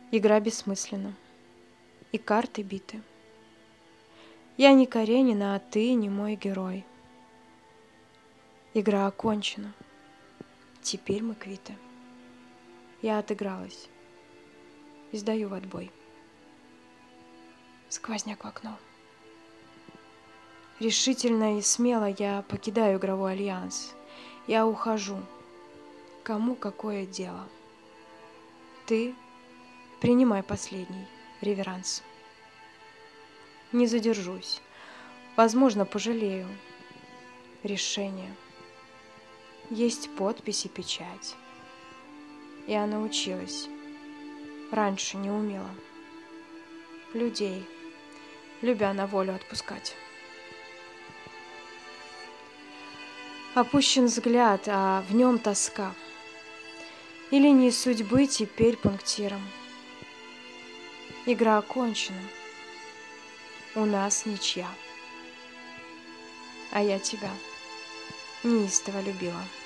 Игра бессмысленна, и карты биты. Я не Каренина, а ты не мой герой. Игра окончена, теперь мы квиты. Я отыгралась и сдаю в отбой. Сквозняк в окно. Решительно и смело я покидаю игровой альянс. Я ухожу. Кому какое дело? Ты принимай последний реверанс. Не задержусь. Возможно, пожалею. Решение. Есть подпись и печать. Я научилась. Раньше не умела. Людей, любя на волю отпускать. Опущен взгляд, а в нем тоска. И линии судьбы теперь пунктиром. Игра окончена. У нас ничья. А я тебя неистово любила.